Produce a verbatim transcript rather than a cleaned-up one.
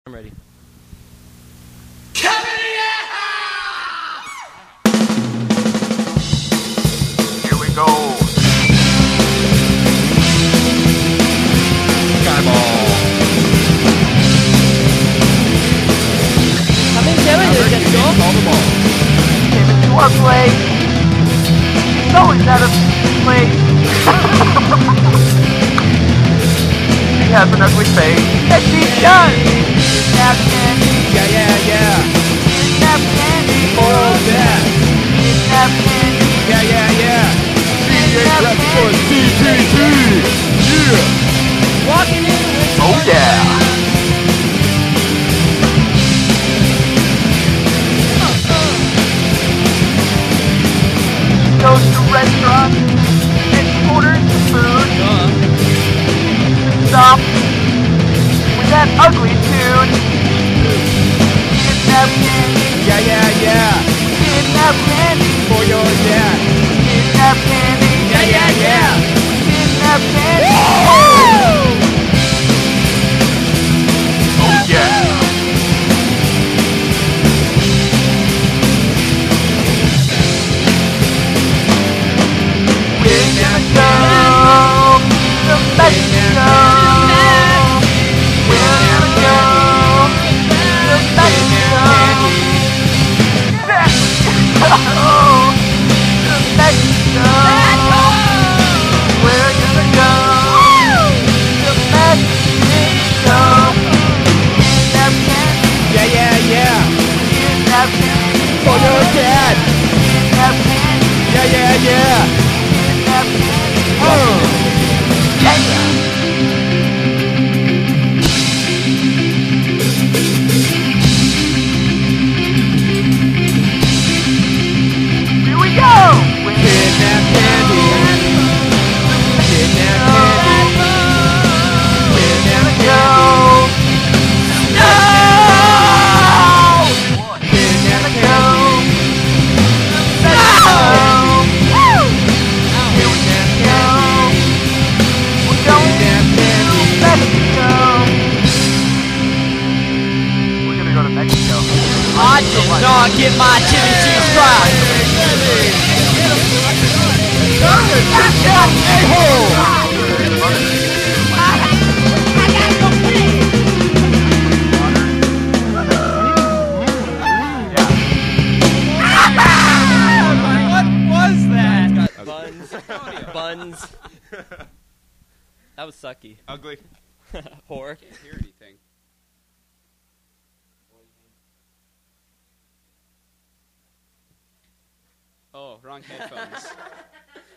I'm ready. Here we go. Skyball. Come in, Kevin. Let's go. Call the ball. Came into our place. It's always out of place. She has an ugly face. Yes, she does. Kidnap candy. Yeah, yeah, yeah. Kidnap candy. Oh, that. Kidnap candy. Yeah, yeah, yeah. Kidnap Raptor candy. C T T. Yeah. Walking in with Oh yeah. Goes to restaurants and orders food. Stop with that ugly tune. Kidnap candy. Yeah, yeah, yeah. Kidnap candy. For your dad. Kidnap candy. Yeah, yeah, yeah. Kidnap candy. Oh yeah. We're gonna go to Mexico. We're gonna go to Mexico. Mexico. To Mexico. We're gonna go to Mexico. Kidnap candy. Yeah, yeah, yeah. Kidnap candy. For your dad. Kidnap candy. Yeah, yeah, yeah. Kidnap candy. Oh. Yeah. Here we go! Kidnap candy. Kidnap candy. We're gonna go. No! Kidnap Gonna go. candy. Mexico. Woo! Here we go. We're going to Mexico. We're gonna go to Mexico. I did not get my chili cheese fries. What was that? Buns. Buns. That was sucky. Ugly. Whore. Can't hear anything. Oh, wrong headphones.